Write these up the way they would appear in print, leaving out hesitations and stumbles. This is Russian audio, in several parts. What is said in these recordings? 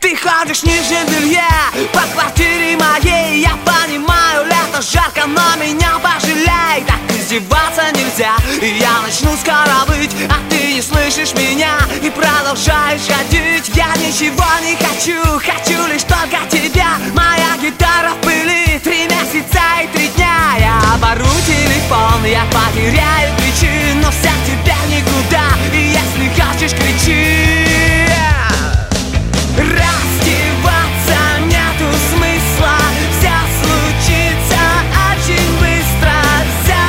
Ты ходишь в нижнем белье по квартире моей. Я понимаю, лето жарко, но меня пожалей. Так издеваться нельзя, и я начну скоро выть, а ты не слышишь меня и продолжаешь ходить. Я ничего не хочу, хочу лишь только тебя. Моя гитара в пыли, 3 месяца и 3 дня. Я обору телефон, я потеряю ключи, но вся теперь никуда, и если хочешь, кричи. Раздеваться нету смысла, все случится очень быстро. Все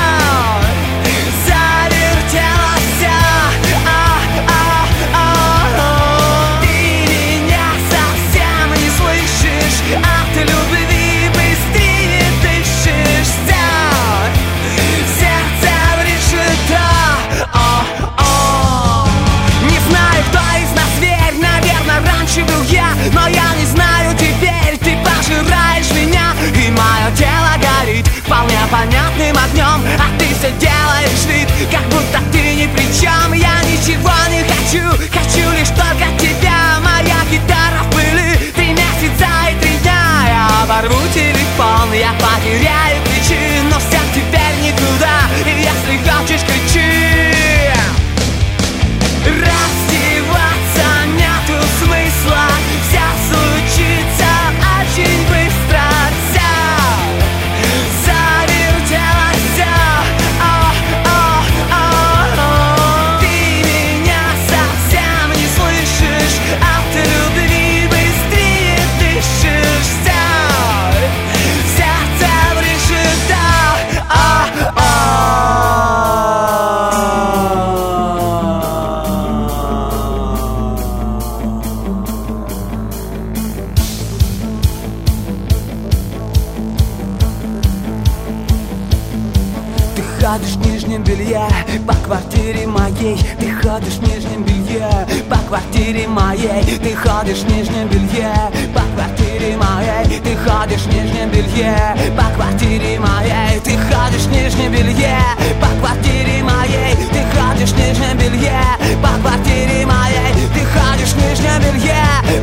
завертелось, ты меня совсем не слышишь, от любви быстрее дышишь. Сердце решето. Не знаю, кто из нас зверь, наверное, раньше был я, но я не знаю теперь. Ты пожираешь меня, и мое тело горит вполне понятным огнем, а ты все делаешь вид, как будто ты ни при чем. Я ничего не хочу, хочу лишь только тебя. Моя гитара в пыли, 3 месяца и 3 дня. Я оборву телефон, я потеряю ключи, но вся теперь никуда, и если хочешь, кричи. Раздеваться нету смысла, все случится очень быстро. Все завертелось, ты меня совсем не слышишь, от любви быстрее дышишь. Сердце решето. Ты ходишь в нижнем белье по квартире моей. Ты ходишь в нижнем белье по квартире моей. Ты ходишь в нижнем белье по квартире моей. Ты ходишь в нижнем белье по квартире моей. Ты ходишь в нижнем белье по квартире моей. Ты ходишь в нижнем белье по квартире моей. Ты ходишь в нижнем белье